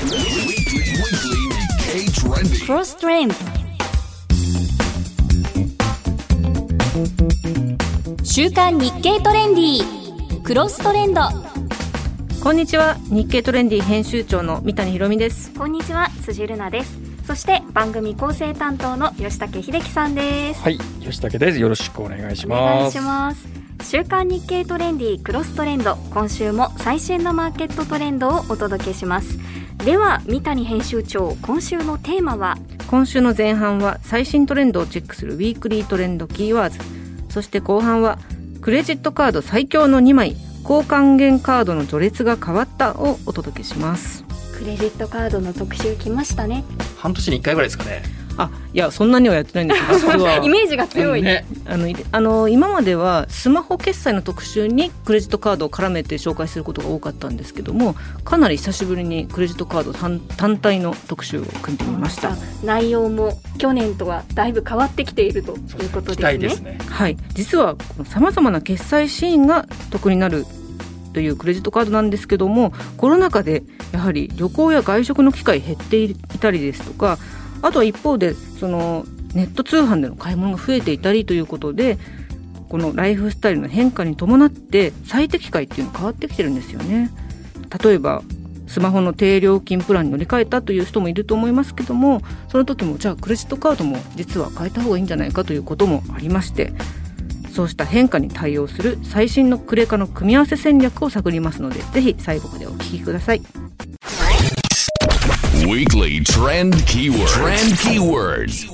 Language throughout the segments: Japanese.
Cross Trend。週刊日経トレンディクロストレンド。 こんにちは、日経トレンディ編集長の三谷ひろみです。 こんにちは、辻るなです。そして番組構成担当の吉武秀樹さんです。 はい、吉武です。よろしくお願いします。 お願いします。週刊日経トレンディクロストレンド、今週も最新のマーケットトレンドをお届けします。では三谷編集長、今週のテーマは？ 今週の前半は最新トレンドをチェックするウィークリートレンドキーワード、そして後半はクレジットカード最強の2枚、高還元カードの序列が変わったをお届けします。 クレジットカードの特集来ましたね。 半年に1回ぐらいですかね。 いや、そんなにはやってないんですけどイメージが強い、 ね、 今まではスマホ決済の特集にクレジットカードを絡めて紹介することが多かったんですけども、かなり久しぶりにクレジットカード単体の特集を組んでみました。 内容も去年とはだいぶ変わってきているということですね。 期待ですね。 はい、実はさまざまな決済シーンが得になるというクレジットカードなんですけども、コロナ禍でやはり旅行や外食の機会減っていたりですとか、あとは一方でそのネット通販での買い物が増えていたりということで、このライフスタイルの変化に伴って最適解っていうのが変わってきてるんですよね。例えばスマホの低料金プランに乗り換えたという人もいると思いますけども、その時もじゃあクレジットカードも実は変えた方がいいんじゃないかということもありまして、そうした変化に対応する最新のクレカの組み合わせ戦略を探りますので、ぜひ最後までお聞きください。 Weekly Trend Keywords。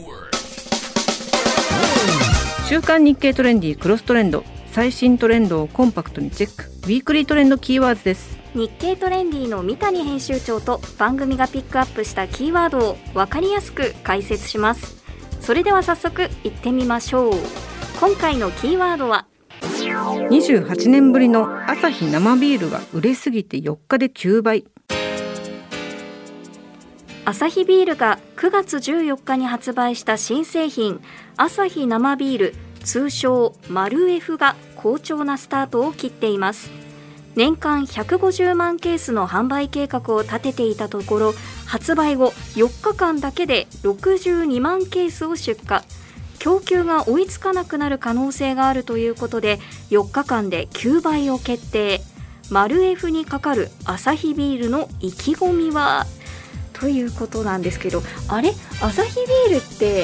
週刊日経トレンディクロストレンド、最新トレンドをコンパクトにチェック、ウィークリートレンドキーワードです。 日経トレンディの三谷編集長と番組がピックアップしたキーワードを分かりやすく解説します。それでは早速いってみましょう。今回のキーワードは、 28年ぶりのアサヒ生ビールが売れすぎて4日で9倍。 アサヒビールが9月14日に発売した新製品、アサヒ生ビール通称マルエフが好調なスタートを切っています。年間150万ケースの販売計画を立てていたところ、発売後4日間だけで62万ケースを出荷。供給が追いつかなくなる可能性があるということで、4日間で9倍を決定。マルエフにかかるアサヒビールの意気込みは、ということなんですけど、あれ、アサヒビールって、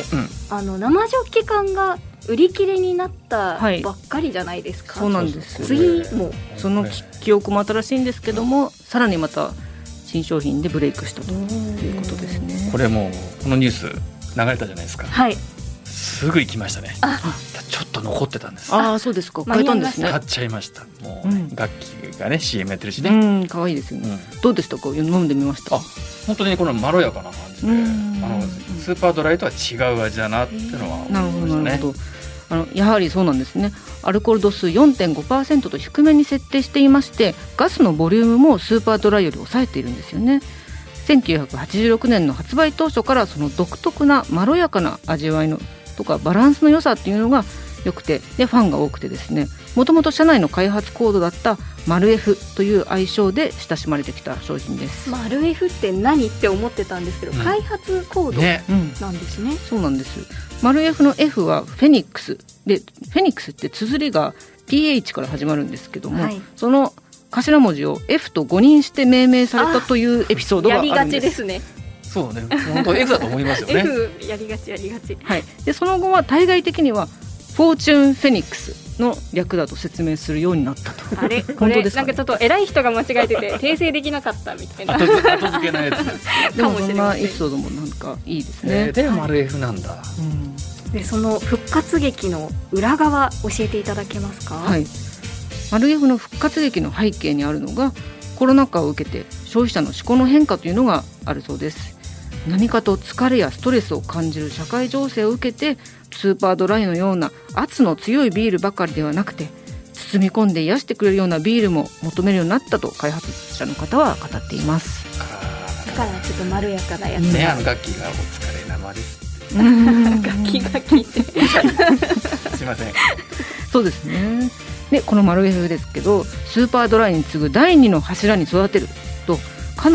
生ジョッキ缶が売り切れになったばっかりじゃないですか。 そうなんです。 次もその記憶も新しいんですけども、さらにまた新商品でブレイクしたということですね。 これもうこのニュース流れたじゃないですか。 はい、 すぐ行きましたね。ちょっと残ってたんです。 そうですか。買えたんですね。 買っちゃいました。もう、楽器がね CM やってるしね。 可愛いですよね。どうでしたか？飲んでみました。 本当にこのまろやかな感じで、スーパードライとは違う味だなっていうのは思いましたね。 なるほど。やはりそうなんですね。アルコール度数 4.5% と低めに設定していまして、ガスのボリュームもスーパードライより抑えているんですよね。1986年の発売当初からその独特なまろやかな味わいのとかバランスの良さっていうのが良くて、でファンが多くてですね、もともと社内の開発コードだったマルエフという愛称で親しまれてきた商品です。 マルエフって何って思ってたんですけど、開発コードなんですね。 そうなんです。マルエフの F はフェニックスで、フェニックスって綴りが PH から始まるんですけども、その頭文字を F と誤認して命名されたというエピソードがあるんです。 やりがちですね。 そうね、本当 F だと思いますよね。 F やりがち。 はい。でその後は対外的にはフォーチュンフェニックスの略だと説明するようになったと。 あれ、これなんかちょっと偉い人が間違えてて訂正できなかったみたいな。 後付けなやつ。 でもそんなエピソードもなんかいいですね。 でマルエフなんだ。 でその復活劇の裏側教えていただけますか？ はい。マルエフの復活劇の背景にあるのが、コロナ禍を受けて消費者の思考の変化というのがあるそうです。何かと疲れやストレスを感じる社会情勢を受けて、スーパードライのような圧の強いビールばかりではなくて、包み込んで癒してくれるようなビールも求めるようになったと開発者の方は語っています。 だからちょっとまろやかなやつね、楽器がお疲れ生です楽器ってすいません。 そうですね。でこのマルエフですけど、スーパードライに次ぐ第2の柱に育てるとかなり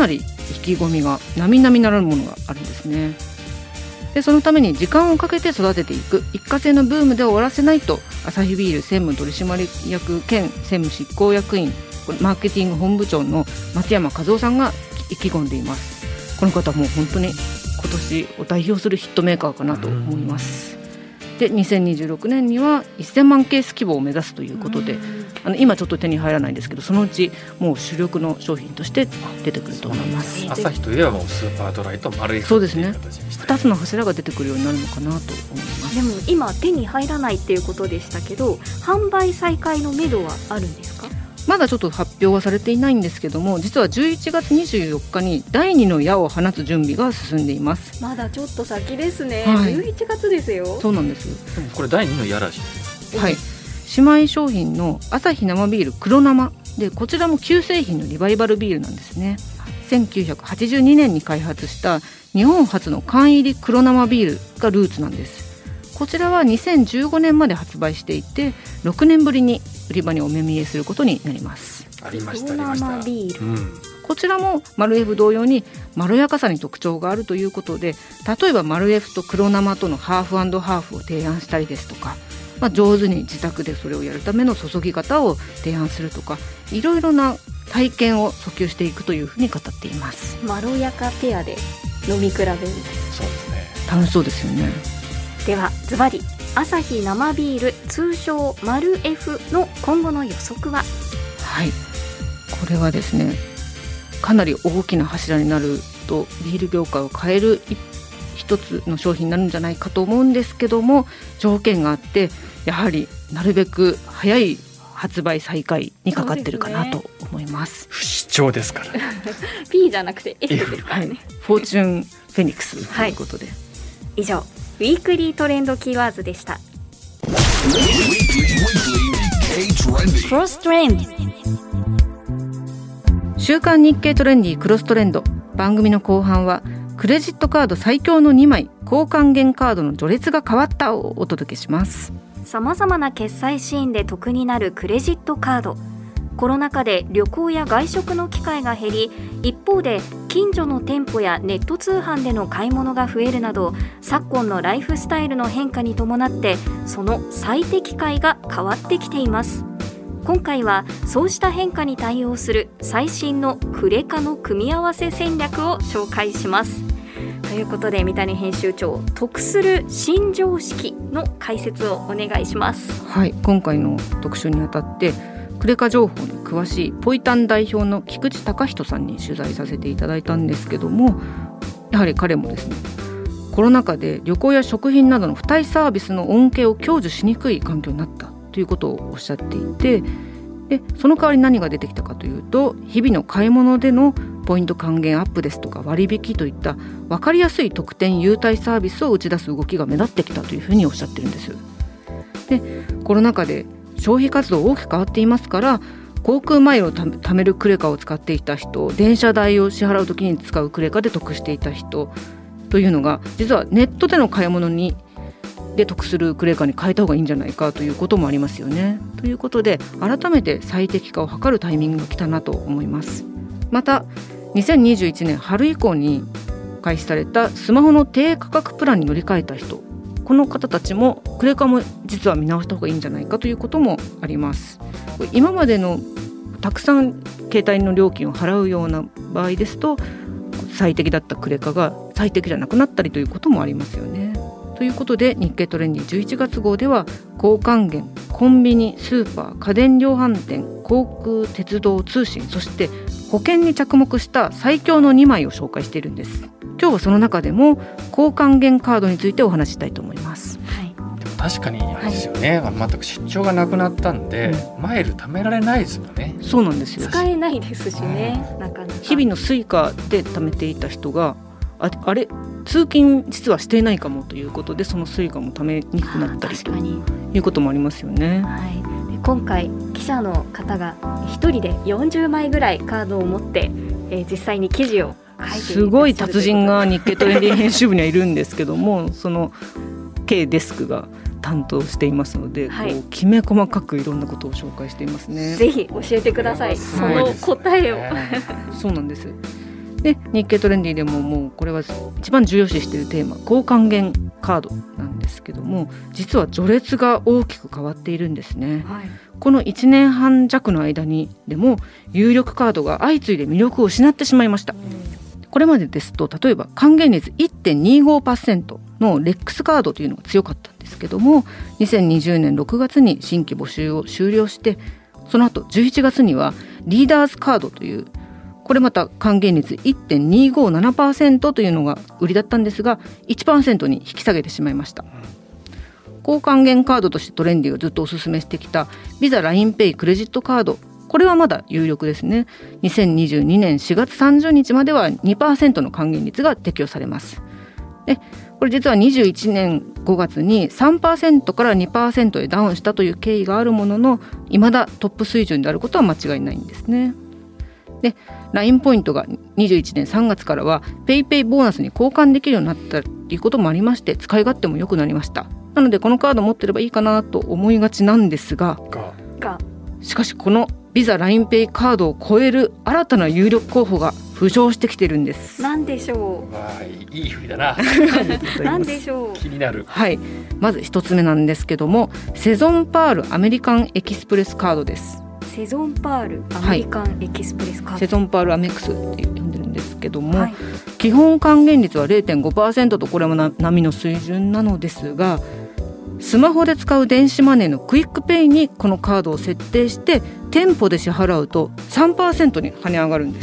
意気込みが並々ならぬものがあるんですね。でそのために時間をかけて育てていく一過性のブームで終わらせないと、アサヒビール専務取締役兼専務執行役員マーケティング本部長の松山和夫さんが意気込んでいます。この方も本当に今年を代表するヒットメーカーかなと思います。で2026年には1000万ケース規模を目指すということで、今ちょっと手に入らないんですけど、そのうちもう主力の商品として出てくると思います。 アサヒといえばもうスーパードライとマルエフそうですね、 っていう形にして 2つの柱が出てくるようになるのかなと思います。 でも今手に入らないっていうことでしたけど、販売再開のめどはあるんですか？ まだちょっと発表はされていないんですけども、実は11月24日に第2の矢を放つ準備が進んでいます。 まだちょっと先ですね、 はい、 11月ですよ。 そうなんですよ。 でもこれ第2のやらしいですよ。 はい、姉妹商品のアサヒ生ビール黒生で、こちらも旧製品のリバイバルビールなんですね。1982年に開発した日本初の缶入り黒生ビールがルーツなんです。こちらは2015年まで発売していて、6年ぶりに売り場にお目見えすることになります。 ありました黒生ビール、 こちらもマルエフ同様にまろやかさに特徴があるということで、例えばマルエフと黒生とのハーフ&ハーフを提案したりですとか、上手に自宅でそれをやるための注ぎ方を提案するとか、いろいろな体験を訴求していくというふうに語っています。 まろやかペアで飲み比べる。 そうですね、 楽しそうですよね。 ではズバリアサヒ生ビール通称マルエフの今後の予測は？ はい、これはですね、かなり大きな柱になるとビール業界を変える一つの商品になるんじゃないかと思うんですけども、条件があって、やはりなるべく早い発売再開にかかってるかなと思います。 不死鳥ですから P じゃなくて F ですからね、はい、 フォーチュンフェニックスということで、 以上ウィークリートレンドキーワードでした。 クロストレンド、 週刊日経トレンディクロストレンド。番組の後半はクレジットカード最強の2枚高還元カードの序列が変わったをお届けします。 さまざまな決済シーンで得になるクレジットカード。コロナ禍で旅行や外食の機会が減り、一方で近所の店舗やネット通販での買い物が増えるなど、昨今のライフスタイルの変化に伴ってその最適解が変わってきています。今回はそうした変化に対応する最新のクレカの組み合わせ戦略を紹介します。ということで三谷編集長、得する新常識の解説をお願いします。 はい、今回の特集にあたってクレカ情報に詳しいポイタン代表の菊池隆人さんに取材させていただいたんですけども、やはり彼もですね、コロナ禍で旅行や食品などの付帯サービスの恩恵を享受しにくい環境になったということをおっしゃっていて、でその代わり何が出てきたかというと、日々の買い物でのポイント還元アップですとか割引といった分かりやすい特典優待サービスを打ち出す動きが目立ってきたというふうにおっしゃってるんです。でコロナ禍で消費活動大きく変わっていますから、航空マイルを貯めるクレカを使っていた人、電車代を支払うときに使うクレカで得していた人というのが、実はネットでの買い物で得するクレカに変えた方がいいんじゃないかということもありますよね。ということで改めて最適化を図るタイミングが来たなと思います。また2021年春以降に開始されたスマホの低価格プランに乗り換えた人、この方たちもクレカも実は見直した方がいいんじゃないかということもあります。今までのたくさん携帯の料金を払うような場合ですと、最適だったクレカが最適じゃなくなったりということもありますよね。ということで日経トレンディ11月号では、高還元、コンビニ、スーパー、家電量販店、航空、鉄道、通信、そして保険に着目した最強の2枚を紹介しているんです。今日はその中でも高還元カードについてお話ししたいと思います。 はい、 でも確かにあれですよね、全く出張がなくなったんで、マイル貯められないですよね。 そうなんですよ。 使えないですしね、なかなか日々のスイカで貯めていた人があれ通勤実はしていないかもということで、そのスイカも貯めにくくなったりということもありますよね。 はい、で今回記者の方が一人で40枚ぐらいカードを持って、実際に記事を書いていらっしゃるということで、 すごい達人が日経トレンディ編集部にはいるんですけどもその K デスクが担当していますので、 はい、 こうきめ細かくいろんなことを紹介していますね。 ぜひ教えてください、その答えを、 そうなんです。 で日経トレンディでももうこれは一番重要視しているテーマ、高還元カードなんですけども、実は序列が大きく変わっているんですね、はい、この1年半弱の間にでも有力カードが相次いで魅力を失ってしまいました。これまでですと例えば還元率 1.25% のレックスカードというのが強かったんですけども、2020年6月に新規募集を終了して、その後11月にはリーダーズカードという、これまた還元率 1.257% というのが売りだったんですが 1% に引き下げてしまいました。高還元カードとしてトレンディがずっとお勧めしてきたビザ LINEPay クレジットカード、これはまだ有力ですね。2022年4月30日までは 2% の還元率が適用されます。でこれ実は21年5月に 3% から 2% へダウンしたという経緯があるものの、未だトップ水準であることは間違いないんですね。で LINE ポイントが21年3月からは PayPay ボーナスに交換できるようになったということもありまして、使い勝手も良くなりました。なのでこのカード持ってればいいかなと思いがちなんですが、しかしこのビザ LINEPay カードを超える新たな有力候補が浮上してきてるんです。 何でしょう。いい振りだな何でしょう。 気になる。 はい、まず一つ目なんですけども、セゾンパールアメリカンエキスプレスカードです。 セゾンパールアメリカンエキスプレスカード、はい、 セゾンパールアメックスって呼んでるんですけども、はい、基本還元率は 0.5% とこれも波の水準なのですが、スマホで使う電子マネーのクイックペイにこのカードを設定して店舗で支払うと 3% に跳ね上がるんです。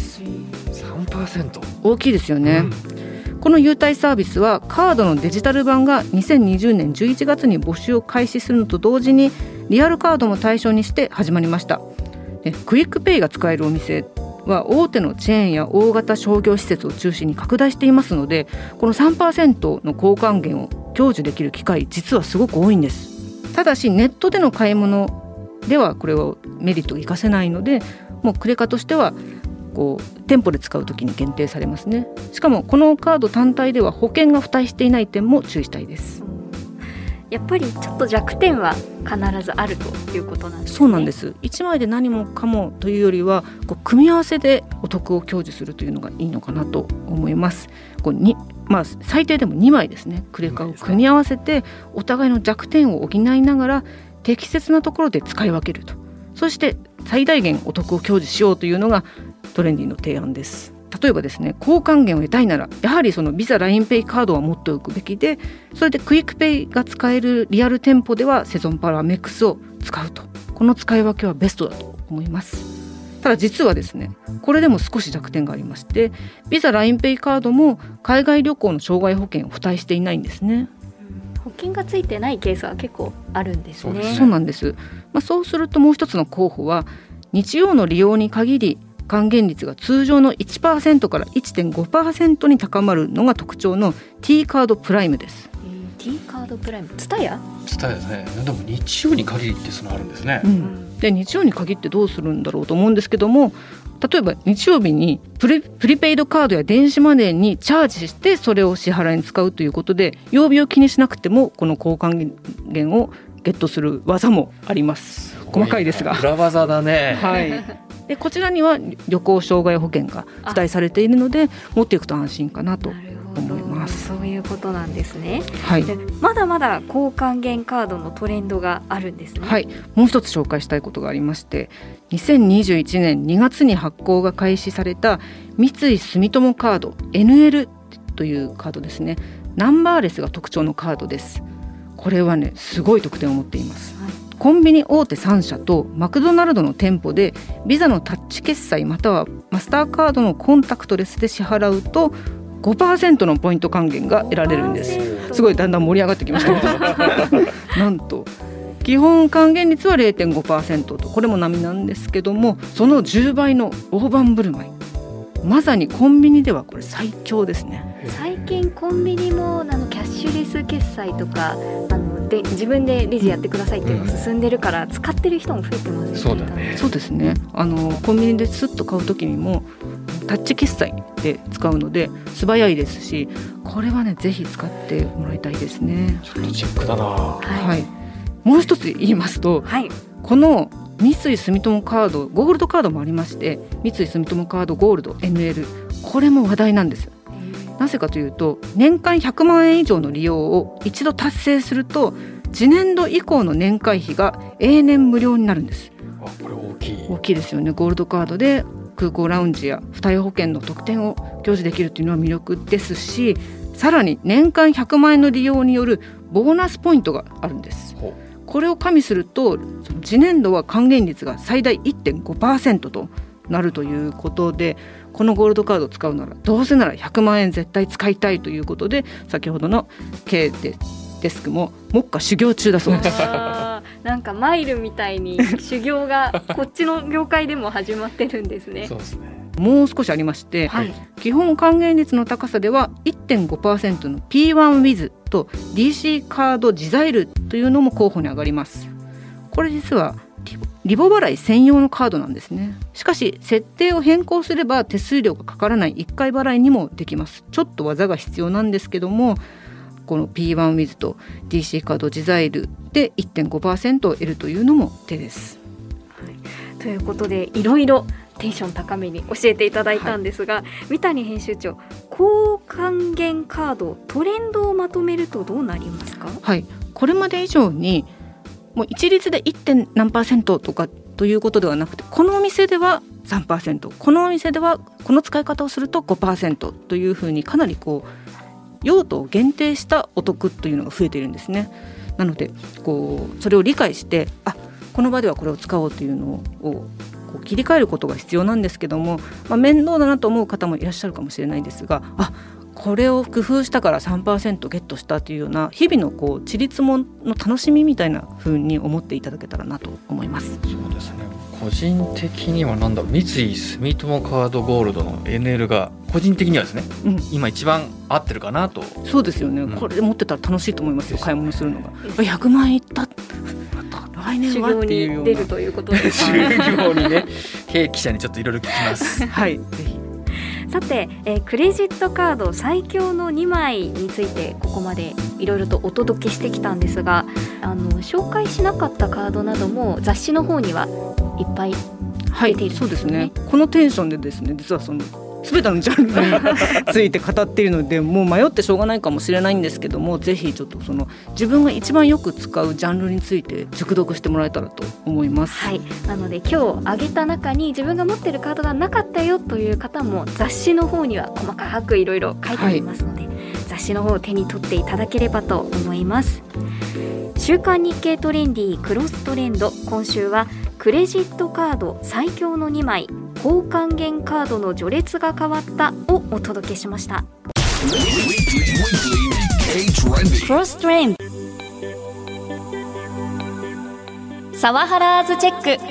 3%、 大きいですよね、この優待サービスはカードのデジタル版が2020年11月に募集を開始するのと同時にリアルカードも対象にして始まりました。でクイックペイが使えるお店は大手のチェーンや大型商業施設を中心に拡大していますので、この 3% の高還元を享受できる機会、実はすごく多いんです。ただしネットでの買い物ではこれはメリットが活かせないので、もうクレカとしては店舗で使うときに限定されますね。しかもこのカード単体では保険が付帯していない点も注意したいです。 やっぱりちょっと弱点は必ずあるということなんですね。 そうなんです。1枚で何もかもというよりは組み合わせでお得を享受するというのがいいのかなと思います。最低でも2枚ですね、クレカを組み合わせてお互いの弱点を補いながら適切なところで使い分けると、そして最大限お得を享受しようというのがトレンディの提案です。例えばですね、高還元を得たいならやはりそのビザ LINEPay カードは持っておくべきで、それでクイックペイが使えるリアル店舗ではセゾンパールアメックスを使うと、この使い分けはベストだと思います。ただ実はですね、これでも少し弱点がありまして、ビザ LINEPay カードも海外旅行の障害保険を付帯していないんですね。 保険がついてないケースは結構あるんですね。 そうなんです。そうするともう一つの候補は、日曜の利用に限り還元率が通常の 1% から 1.5% に高まるのが特徴の T カードプライムです。 T カードプライム、ツタヤですね。でも日曜に限りってそのあるんですね、 で日曜に限ってどうするんだろうと思うんですけども、例えば日曜日にプリペイドカードや電子マネーにチャージしてそれを支払いに使うということで、曜日を気にしなくてもこの高還元をゲットする技もあります。細かいですが裏技だね、 はい、でこちらには旅行障害保険が付帯されているので持っていくと安心かなと思います。 そういうことなんですね、 はい、 でまだまだ高還元カードのトレンドがあるんですね。 はい、もう一つ紹介したいことがありまして、2021年2月に発行が開始された三井住友カード NL というカードですね。ナンバーレスが特徴のカードです。これはね、すごい特典を持っています、はい、コンビニ大手3社とマクドナルドの店舗でビザのタッチ決済またはマスターカードのコンタクトレスで支払うと 5% のポイント還元が得られるんです。すごいだんだん盛り上がってきましたなんと基本還元率は 0.5% と、これも並なんですけども、その10倍の大盤振る舞い、まさにコンビニではこれ最強ですね。 最近コンビニもキャッシュレス決済とかで自分でレジやってくださいっていうのが進んでるから、使ってる人も増えてますね。 そうだね。 そうですね。コンビニでスッと買うときにもタッチ決済で使うので素早いですし、これはねぜひ使ってもらいたいですね。 ちょっとチェックだな。 はい、もう一つ言いますと、 はい、 この三井住友カードゴールドカードもありまして、三井住友カードゴールド NL、 これも話題なんです。なぜかというと、年間100万円以上の利用を一度達成すると、次年度以降の年会費が永年無料になるんです。 これ大きいですよね。ゴールドカードで空港ラウンジや付帯保険の特典を享受できるというのは魅力ですし、さらに年間100万円の利用によるボーナスポイントがあるんです。これを加味すると、その次年度は還元率が最大 1.5% となるということで、このゴールドカードを使うならどうせなら100万円絶対使いたいということで、先ほどの K デスクも目下修行中だそうです。 なんかマイルみたいに修行がこっちの業界でも始まってるんですね。 そうですね。 もう少しありまして、基本還元率の高さでは 1.5% の P1 ウィズと DC カードジザイルというのも候補に上がります。これ実はリボ払い専用のカードなんですね。しかし設定を変更すれば手数料がかからない1回払いにもできます。ちょっと技が必要なんですけども、この P1 ウィズと DC カードジザイルで 1.5% を得るというのも手です。 ということで、いろいろテンション高めに教えていただいたんですが、三谷編集長、高還元カードトレンドをまとめるとどうなりますか？ これまで以上にもう一律で 1. 何%とかということではなくて、このお店では 3%、 このお店ではこの使い方をすると 5% というふうに、かなり用途を限定したお得というのが増えているんですね。なのでそれを理解して、この場ではこれを使おうというのを切り替えることが必要なんですけども、面倒だなと思う方もいらっしゃるかもしれないですが、これを工夫したから 3% ゲットしたというような日々のちりつもの楽しみみたいな風に思っていただけたらなと思います。 そうですね。個人的には三井住友カードゴールドの NL が個人的にはですね、今一番合ってるかなと。 そうですよね、これで持ってたら楽しいと思いますよ、買い物するのが。100万円いった来年はっていうような修行に出るということです修行にね、K記者にちょっといろいろ聞きます。 ぜひ。 さて、クレジットカード最強の2枚についてここまでいろいろとお届けしてきたんですが、紹介しなかったカードなども雑誌の方にはいっぱい出ているんですね。 そうですね。このテンションでですね、実は全てのジャンルについて語っているので、もう迷ってしょうがないかもしれないんですけども、ぜひちょっと自分が一番よく使うジャンルについて熟読してもらえたらと思います。 なので今日挙げた中に自分が持っているカードがなかったよという方も、雑誌の方には細かくいろいろ書いてありますので、雑誌の方を手に取っていただければと思います。週刊日経トレンディクロストレンド、今週はクレジットカード最強の2枚、高還元カードの序列が変わったをお届けしました。 クロストレンドサワハラーズチェック。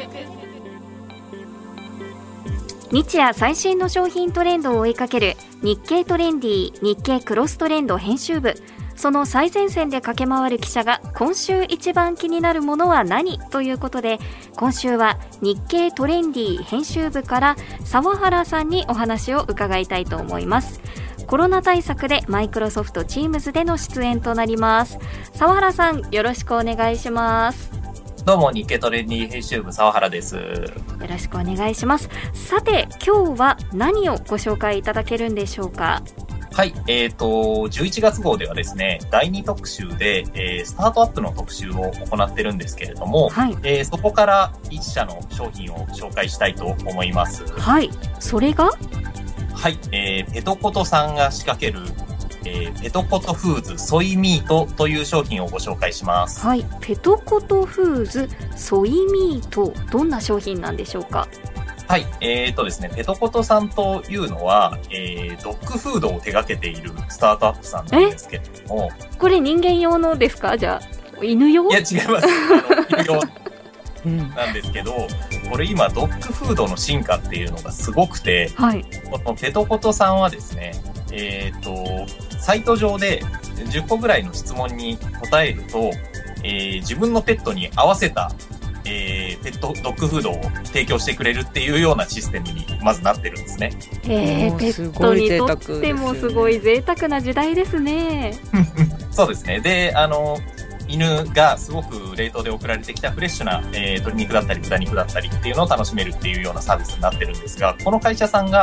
日夜最新の商品トレンドを追いかける日経トレンディ日経クロストレンド編集部、その最前線で駆け回る記者が今週一番気になるものは何ということで、今週は日経トレンディ編集部から澤原さんにお話を伺いたいと思います。コロナ対策でマイクロソフト Teams での出演となります。澤原さん、よろしくお願いします。 どうも、日経トレンディ編集部澤原です。よろしくお願いします。さて、今日は何をご紹介いただけるんでしょうか？ はい、11月号ではですね、第2特集で、スタートアップの特集を行ってるんですけれども、そこから1社の商品を紹介したいと思います。 それが？ ペトコトさんが仕掛ける、ペトコトフーズソイミートという商品をご紹介します。 ペトコトフーズソイミート、どんな商品なんでしょうか？ ですね、ペトコトさんというのは、ドッグフードを手掛けているスタートアップさんなんですけれども。 これ人間用のですか？じゃあ犬用？ いや、違います。犬用なんですけど、これ今ドッグフードの進化っていうのがすごくて、このペトコトさんはですね、サイト上で10個ぐらいの質問に答えると、自分のペットに合わせたペットドッグフードを提供してくれるっていうようなシステムにまずなってるんですね。 ペットにとってもすごい贅沢な時代ですね。 そうですね。で、犬がすごく冷凍で送られてきたフレッシュな、鶏肉だったり豚肉だったりっていうのを楽しめるっていうようなサービスになってるんですが、この会社さんが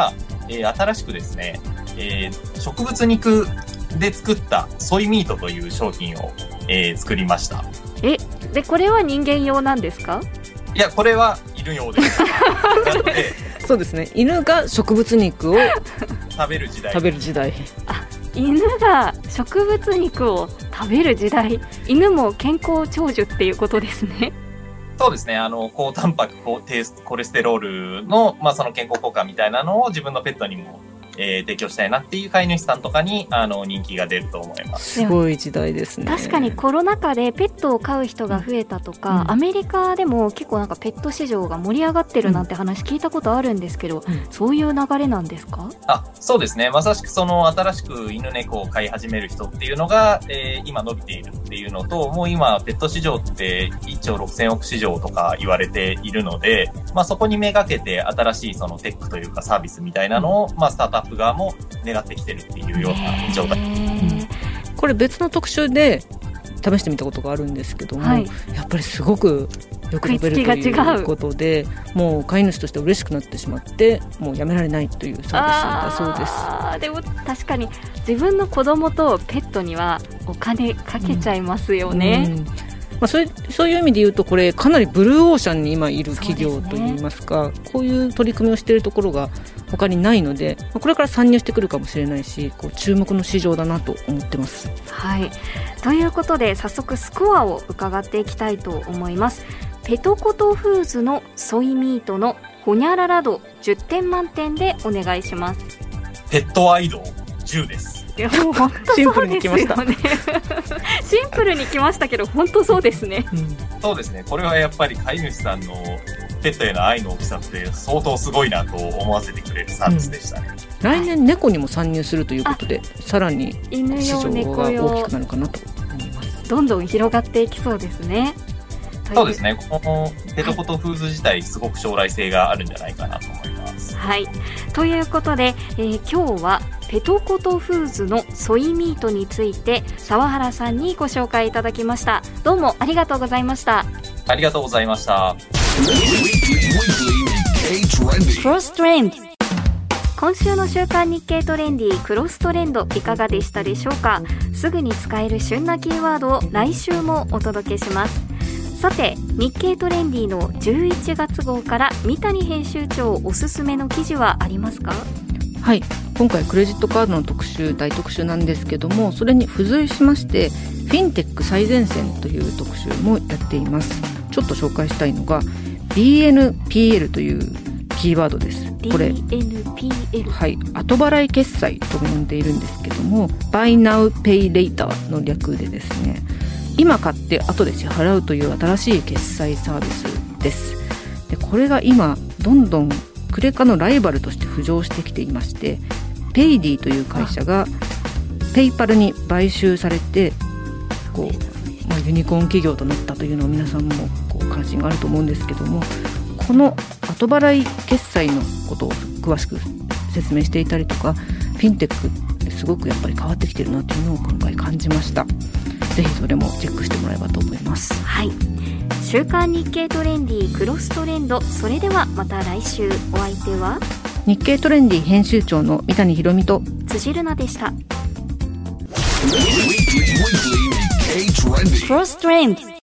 新しくですね、植物肉で作ったソイミートという商品を、作りました。 でこれは人間用なんですか？ いや、これは犬用です。なのでそうですね、犬が植物肉を食べる時代。 犬が植物肉を食べる時代。犬も健康長寿っていうことですね。 そうですね、高タンパク、高低コレステロールの、その健康効果みたいなのを自分のペットにも、提供したいなっていう飼い主さんとかに人気が出ると思います。 すごい時代ですね。 確かにコロナ禍でペットを飼う人が増えたとか、アメリカでも結構なんかペット市場が盛り上がってるなんて話聞いたことあるんですけど、そういう流れなんですか？ そうですね、まさしくその新しく犬猫を飼い始める人っていうのが、今伸びているっていうのと、もう今ペット市場って1兆6000億市場とか言われているので、そこにめがけて新しいそのテックというかサービスみたいなのを、スタートアップ側も狙ってきてるっていうような状態。 これ別の特集で試してみたことがあるんですけども、やっぱりすごくよく食べるということで、もう飼い主として嬉しくなってしまってもうやめられないというサービスだそうです。 でも確かに自分の子供とペットにはお金かけちゃいますよね。 そういう意味で言うとこれかなりブルーオーシャンに今いる企業といいますか、こういう取り組みをしているところが他にないので、これから参入してくるかもしれないし、注目の市場だなと思ってます。 ということで早速スコアを伺っていきたいと思います。ペトコトフーズのソイミートのホニャララ度10点満点でお願いします。 ペット愛度10です。 本当そうですよね。シンプルにきましたけど本当そうですね。 そうですね、これはやっぱり飼い主さんのペットへの愛の大きさって相当すごいなと思わせてくれるサービスでしたね。 来年猫にも参入するということで、さらに市場が大きくなるかなと思います。 どんどん広がっていきそうですね。 そうですね、このペトコトフーズ自体すごく将来性があるんじゃないかなと思います。 ということで、今日はペトコトフーズのソイミートについて澤原さんにご紹介いただきました。どうもありがとうございました。 ありがとうございました。 クロストレンド。 今週の週刊日経トレンディクロストレンドいかがでしたでしょうか。すぐに使える旬なキーワードを来週もお届けします。さて、日経トレンディの11月号から三谷編集長おすすめの記事はありますか？ 今回クレジットカードの特集、大特集なんですけども、それに付随しましてフィンテック最前線という特集もやっています。ちょっと紹介したいのが BNPL というキーワードです。これ BNPL、 後払い決済と呼んでいるんですけども、 Buy Now Pay Later の略でですね、今買って後で支払うという新しい決済サービスです。でこれが今どんどんクレカのライバルとして浮上してきていまして、ペイディという会社がペイパルに買収されてユニコーン企業となったというのを皆さんも関心があると思うんですけども、この後払い決済のことを詳しく説明していたりとか、フィンテックってすごくやっぱり変わってきてるなというのを今回感じました。ぜひそれもチェックしてもらえばと思います。 週刊日経トレンディクロストレンド。それではまた来週。お相手は日経トレンディ編集長の三谷博美と辻るなでした。 クロストレンド。